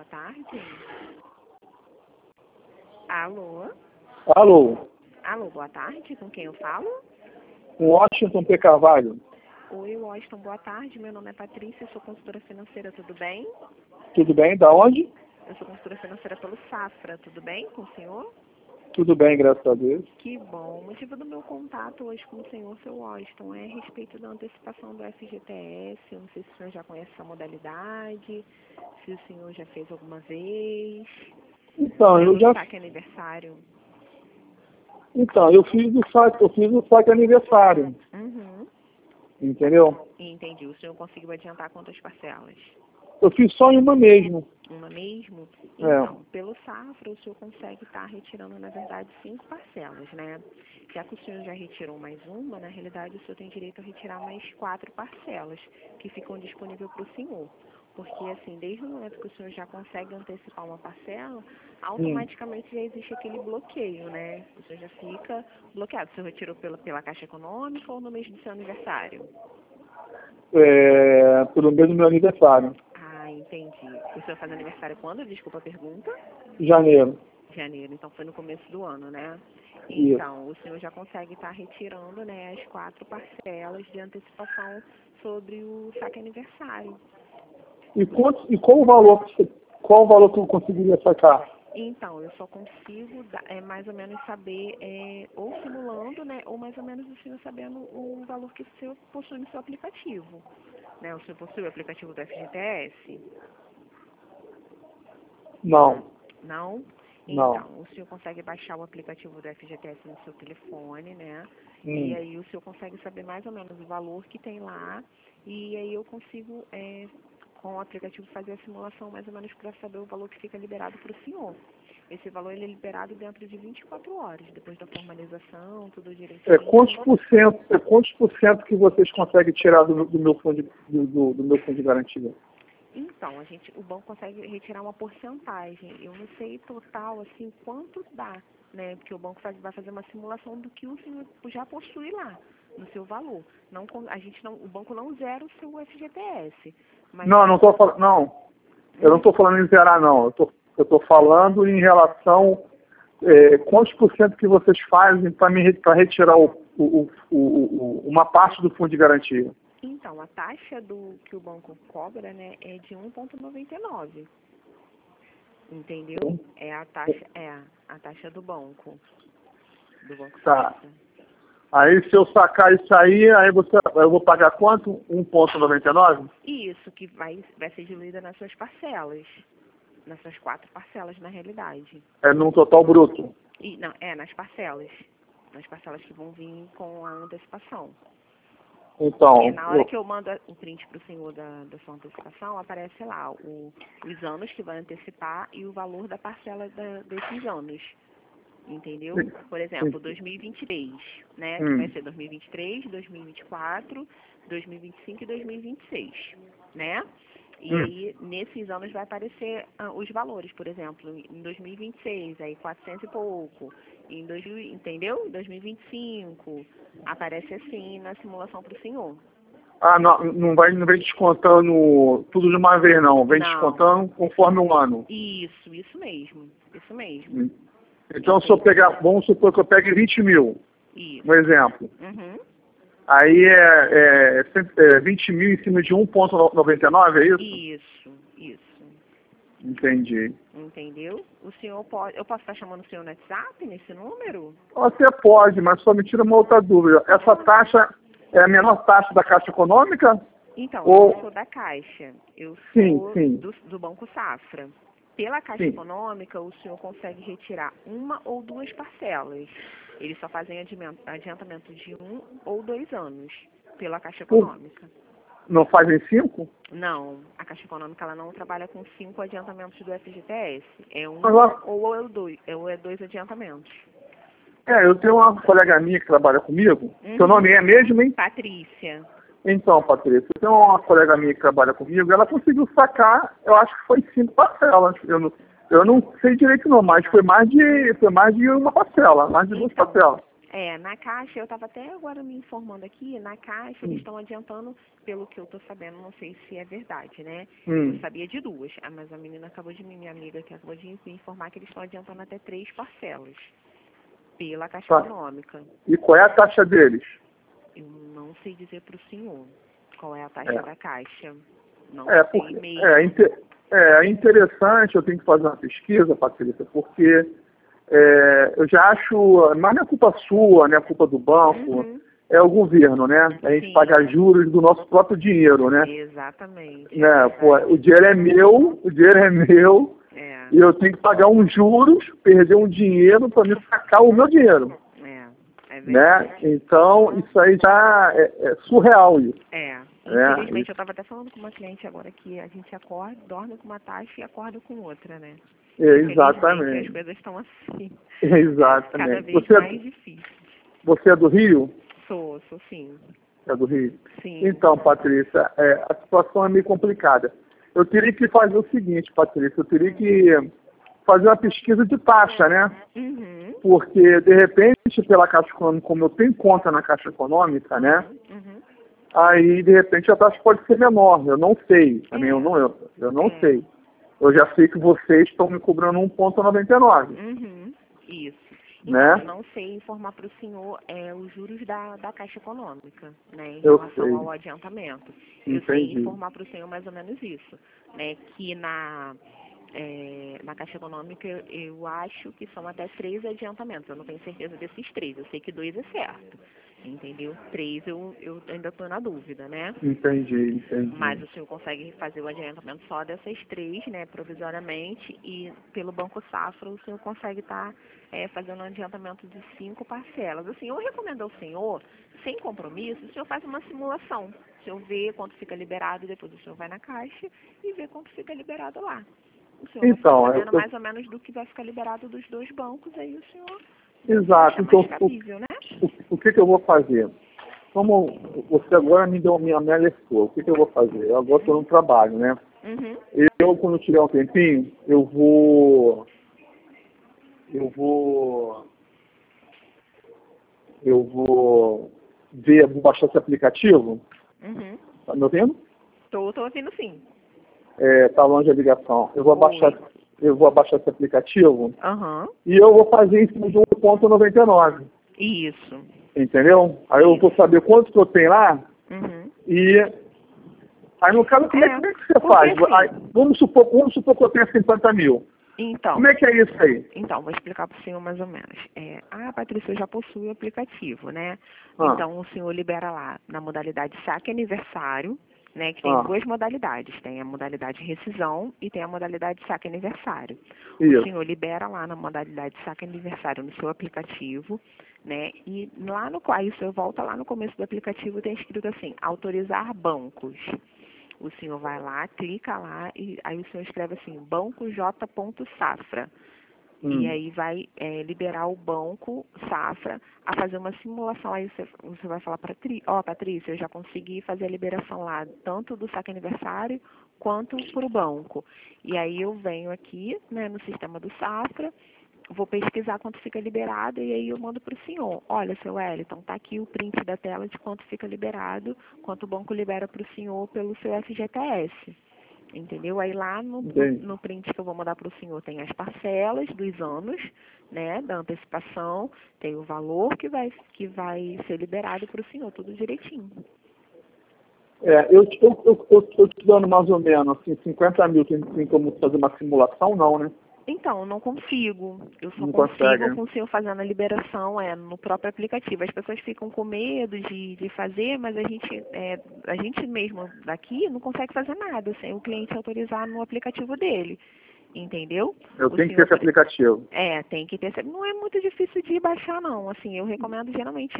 boa tarde. Alô? Alô, Alô, boa tarde. Com quem eu falo? Washington P. Carvalho. Oi, Washington, boa tarde. Meu nome é Patrícia, eu sou consultora financeira, tudo bem? Tudo bem? Da onde? Eu sou consultora financeira pelo Safra, tudo bem com o senhor? Tudo bem, graças a Deus. Que bom. O motivo do meu contato hoje com o senhor, seu Washington, é a respeito da antecipação do FGTS. Eu não sei se o senhor já conhece essa modalidade, se o senhor já fez alguma vez. Então, Pelo saque aniversário. eu fiz o saque aniversário, Uhum. entendeu? Entendi. O senhor conseguiu adiantar quantas parcelas? Eu fiz só em uma mesmo. Uma mesmo? É. Então, pelo Safra, o senhor consegue estar retirando, na verdade, 5 parcelas, né? Já que o senhor já retirou mais uma, na realidade, o senhor tem direito a retirar mais 4 parcelas, que ficam disponíveis para o senhor. Porque, assim, desde o momento que o senhor já consegue antecipar uma parcela, automaticamente já existe aquele bloqueio, né? O senhor já fica bloqueado. O senhor retirou pela Caixa Econômica ou no mês do seu aniversário? Pelo mês do meu aniversário. Ah, entendi. O senhor faz aniversário quando? Desculpa a pergunta. Janeiro. Janeiro, então foi no começo do ano, né? Isso. Então, o senhor já consegue estar retirando, né, as 4 parcelas de antecipação sobre o saque aniversário. E qual o valor que eu conseguiria sacar? Então, eu só consigo mais ou menos saber, ou simulando, né, ou mais ou menos o senhor sabendo o valor que o senhor possui no seu aplicativo. Né? O senhor possui o aplicativo do FGTS? Não. Não? Não. Então, o senhor consegue baixar o aplicativo do FGTS no seu telefone, né? E Hum. aí o senhor consegue saber mais ou menos o valor que tem lá. E aí eu consigo, com o aplicativo, fazer a simulação mais ou menos para saber o valor que fica liberado para o senhor. Esse valor ele é liberado dentro de 24 horas, depois da formalização, tudo direitinho. Quantos por cento que vocês conseguem tirar do meu fundo do meu fundo de garantia? Então, o banco consegue retirar uma porcentagem. Eu não sei total, assim, quanto dá, né? Porque o banco vai fazer uma simulação do que o senhor já possui lá, no seu valor. Não, o banco não zera o seu FGTS. Mas Não, não estou falando, não. Eu não estou falando em zerar, não. Eu tô falando em relação quantos por cento que vocês fazem para retirar uma parte do fundo de garantia. Então, a taxa que o banco cobra, né, é de 1,99. Entendeu? É a taxa do banco. Do banco Tá. Safra. Aí se eu sacar isso aí, eu vou pagar quanto? 1,99? Isso, que vai ser diluída nas suas parcelas. Nas suas 4 parcelas, na realidade. É num total bruto. Não, nas parcelas. Nas parcelas que vão vir com a antecipação. Então, Porque na hora que eu mando o print para o senhor da sua antecipação, aparece lá os anos que vai antecipar e o valor da parcela desses anos. Entendeu? Por exemplo, 2023, né? Que vai ser 2023, 2024, 2025 e 2026, né? E aí, nesses anos vai aparecer os valores, por exemplo, em 2026, aí 400 e pouco, entendeu? Em 2025, aparece assim na simulação para o senhor. Ah, não vem descontando tudo de uma vez, não. Vem descontando conforme o ano. Isso mesmo. Então, vamos supor que eu pegue 20 mil, Isso. um exemplo. Uhum. Aí 20 mil em cima de 1,99, é isso? Isso. Entendi. Entendeu? Eu posso estar chamando o senhor no WhatsApp, nesse número? Você pode, mas só me tira uma outra dúvida. Essa taxa é a menor taxa da Caixa Econômica? Então, eu não sou da Caixa. Eu sou do Banco Safra. Pela Caixa Econômica, o senhor consegue retirar 1 ou 2 parcelas. Eles só fazem adiantamento de 1 ou 2 anos pela Caixa Econômica. Não fazem 5? Não, a Caixa Econômica ela não trabalha com 5 adiantamentos do FGTS. É 1 ou é 2 adiantamentos. Eu tenho uma colega minha que trabalha comigo. Seu nome é mesmo, hein? Patrícia. Então, Patrícia, eu tenho uma colega minha que trabalha comigo, ela conseguiu sacar, eu acho que foi 5 parcelas. Eu não sei direito não, mas foi mais de uma parcela, mais de 2 parcelas. Na Caixa, eu estava até agora me informando aqui, na Caixa eles estão adiantando, pelo que eu estou sabendo, não sei se é verdade, né? Eu sabia de duas, mas a menina acabou de, minha amiga que acabou de me informar que eles estão adiantando até 3 parcelas pela Caixa Econômica. E qual é a taxa deles? Eu não sei dizer para o senhor qual é a taxa da Caixa. Não sei mesmo. É interessante, eu tenho que fazer uma pesquisa, Patrícia, porque eu já acho, mas não é culpa sua, não é culpa do banco, é o governo, né? A gente paga juros do nosso próprio dinheiro, né? Exatamente. Né? Pô, o dinheiro é meu, e eu tenho que pagar uns juros, perder um dinheiro para me sacar o meu dinheiro. Né? Então, isso aí já é surreal isso. Infelizmente, eu estava até falando com uma cliente agora que a gente acorda, dorme com uma taxa e acorda com outra, né? Exatamente. As coisas estão assim. Exatamente. Cada vez mais difícil. Você é do Rio? Sou sim. É do Rio? Sim. Então, Patrícia, a situação é meio complicada. Eu teria que fazer o seguinte, Patrícia, eu teria que fazer uma pesquisa de taxa, né? Porque, de repente, pela Caixa Econômica, como eu tenho conta na Caixa Econômica, né? Aí, de repente, a taxa pode ser menor. Eu não sei. Também eu não sei. Eu já sei que vocês estão me cobrando 1,99. Isso. Né? Eu não sei informar para o senhor os juros da Caixa Econômica, né, em relação ao adiantamento. Eu sei informar para o senhor mais ou menos isso, né, que na Caixa Econômica eu acho que são até 3 adiantamentos. Eu não tenho certeza desses 3, eu sei que 2 é certo. Entendeu? 3 eu ainda estou na dúvida, né? Entendi. Mas o senhor consegue fazer o adiantamento só dessas 3, né, provisoriamente, e pelo Banco Safra o senhor consegue estar fazendo um adiantamento de 5 parcelas. Assim, eu recomendo ao senhor, sem compromisso, o senhor faz uma simulação. O senhor vê quanto fica liberado, depois o senhor vai na Caixa e vê quanto fica liberado lá. O senhor vai ficar sabendo mais ou menos do que vai ficar liberado dos 2 bancos, aí o senhor... Exato. Então, cabível, né? o que eu vou fazer? Como você agora me alertou, o que eu vou fazer? Eu agora estou no trabalho, né? Eu, quando tiver um tempinho, eu vou vou baixar esse aplicativo. Tá me ouvindo? Tô ouvindo sim. Tá longe a ligação. Eu vou abaixar esse aplicativo e eu vou fazer em cima de 1,99. Isso. Entendeu? Aí eu vou saber quanto que eu tenho lá e aí no caso, como é que você faz? Aí, vamos supor que eu tenha 50 mil. Então, como é que é isso aí? Então, vou explicar para o senhor mais ou menos. Patrícia já possui o aplicativo, né? Então, o senhor libera lá na modalidade saque aniversário, né? Que tem 2 modalidades. Tem a modalidade rescisão e tem a modalidade saque aniversário. Isso. O senhor libera lá na modalidade saque aniversário no seu aplicativo, né? E lá aí o senhor volta lá no começo do aplicativo, tem escrito assim, autorizar bancos. O senhor vai lá, clica lá e aí o senhor escreve assim, banco J.Safra. E aí vai liberar o banco Safra a fazer uma simulação. Aí você vai falar para Patrícia, eu já consegui fazer a liberação lá, tanto do saque aniversário quanto para o banco. E aí eu venho aqui, né, no sistema do Safra, vou pesquisar quanto fica liberado e aí eu mando para o senhor. Olha, seu Wellington, tá aqui o print da tela de quanto fica liberado, quanto o banco libera para o senhor pelo seu FGTS. Entendeu? Aí lá no print que eu vou mandar para o senhor tem as parcelas dos anos, né, da antecipação, tem o valor que vai ser liberado para o senhor, tudo direitinho. Eu estou te dando mais ou menos assim, 50 mil, tem como fazer uma simulação, não, né? Então, não consigo. Eu só não consigo com o senhor fazendo a liberação no próprio aplicativo. As pessoas ficam com medo de fazer, mas a gente mesmo daqui não consegue fazer nada sem o cliente autorizar no aplicativo dele. Entendeu? Eu tenho que ter esse aplicativo. Tem que ter. Não é muito difícil de baixar, não. Assim, eu recomendo geralmente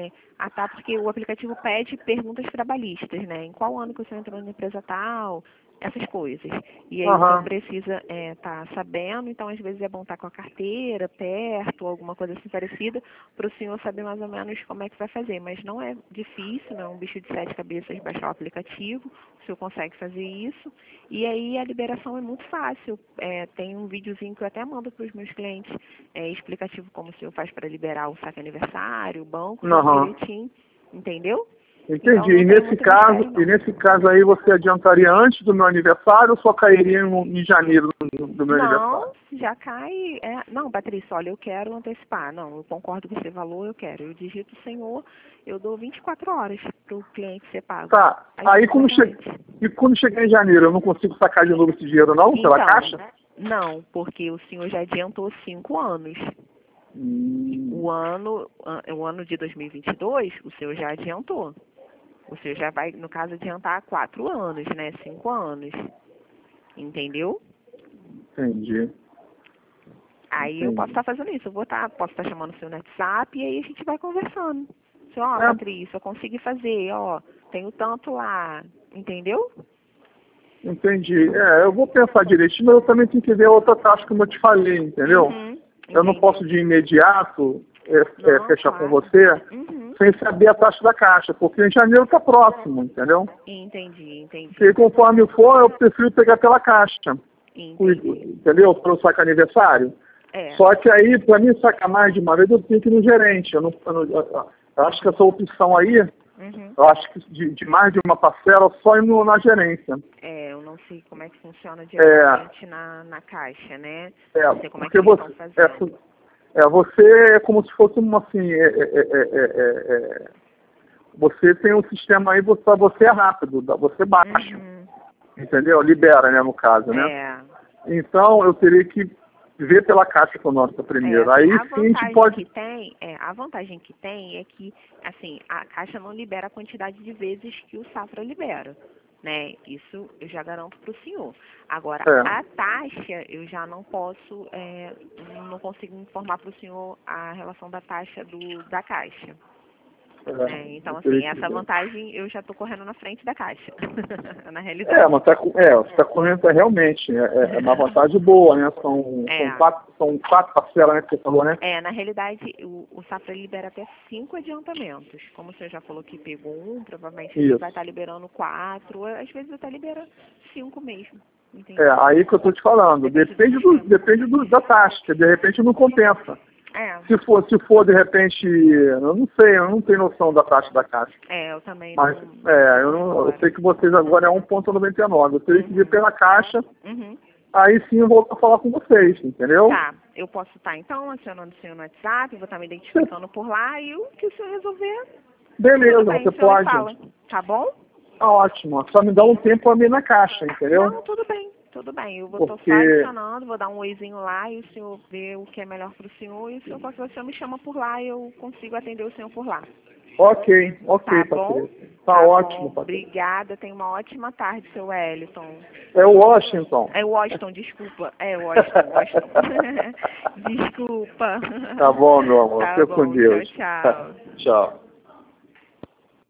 porque o aplicativo pede perguntas trabalhistas, né? Em qual ano que o senhor entrou na empresa tal, essas coisas. E aí o senhor precisa estar sabendo, então às vezes é bom estar com a carteira perto, alguma coisa assim parecida, para o senhor saber mais ou menos como é que vai fazer. Mas não é difícil, não é um bicho de 7 cabeças baixar o aplicativo, o senhor consegue fazer isso. E aí a liberação é muito fácil. Tem um videozinho que eu até mando para os meus clientes, explicativo como o senhor faz para liberar o saque aniversário, o banco, direitinho, entendeu? Entendi. Então, e nesse caso aí você adiantaria antes do meu aniversário ou só cairia em janeiro do meu aniversário? Não, já cai. Não, Patrícia, olha, eu quero antecipar. Não, eu concordo com esse valor, eu quero. Eu digito o senhor, eu dou 24 horas para o cliente ser pago. Tá. Aí quando chegar em janeiro, eu não consigo sacar de novo esse dinheiro não, pela caixa? Não, porque o senhor já adiantou 5 anos. O ano de 2022, o senhor já adiantou. O senhor já vai, no caso, adiantar 4 anos, né? 5 anos. Entendeu? Entendi. Aí eu posso estar fazendo isso. Posso estar chamando o senhor no WhatsApp e aí a gente vai conversando. Patrícia, eu consegui fazer, tenho tanto lá. Entendeu? Entendi. Eu vou pensar direitinho, mas eu também tenho que ver a outra taxa como eu te falei, entendeu? Eu não posso de imediato fechar com você sem saber a taxa da caixa, porque em janeiro está próximo, entendeu? Entendi. Porque conforme for, eu prefiro pegar pela caixa. Entendeu? Para o saque aniversário. Só que aí, para mim sacar mais de uma vez, eu tenho que ir no gerente. Eu acho que essa opção aí, eu acho que de mais de uma parcela, só indo na gerência. Eu não sei como é que funciona diretamente na caixa, né? Não sei como é que eles estão fazendo. Você é como se fosse uma assim, você tem um sistema aí, você é rápido, você baixa, entendeu? Libera, né, no caso, né? Então, eu teria que ver pela Caixa Econômica primeiro. Aí sim a gente pode... A vantagem que tem é que, assim, a Caixa não libera a quantidade de vezes que o Safra libera. Né? Isso eu já garanto para o senhor. Agora, a taxa, eu já não posso, não consigo informar para o senhor a relação da taxa da Caixa. Então, assim, essa vantagem eu já estou correndo na frente da Caixa, na realidade. Mas você está correndo realmente, é uma vantagem boa, né? São 4 parcelas, né, que você falou, né? Na realidade, o Safra libera até 5 adiantamentos. Como o senhor já falou que pegou 1, provavelmente ele vai estar liberando 4, às vezes até libera 5 mesmo. Entendeu? Aí que eu estou te falando, depende da taxa, que de repente não compensa. Se for de repente, eu não sei, eu não tenho noção da taxa da Caixa. Eu também não. Mas, eu sei que vocês agora é 1,99. Eu teria que vir pela Caixa, aí sim eu vou falar com vocês, entendeu? Tá, eu posso estar então acionando o senhor no WhatsApp, vou estar me identificando por lá e o que o senhor resolver. Beleza, você pode. Fala, tá bom? Tá ótimo, só me dá um tempo a mim na Caixa, entendeu? Não, tudo bem. Eu vou estar só adicionando, vou dar um oizinho lá e o senhor vê o que é melhor para o senhor e o senhor me chama por lá e eu consigo atender o senhor por lá. Ok, tá bom? Tá ótimo, Patrícia. Obrigada, tenha uma ótima tarde, seu Wellington. É o Washington. É o Washington, desculpa. Washington. Desculpa. Tá bom, meu amor. Tá Fica bom, com Deus. Tchau. Tchau.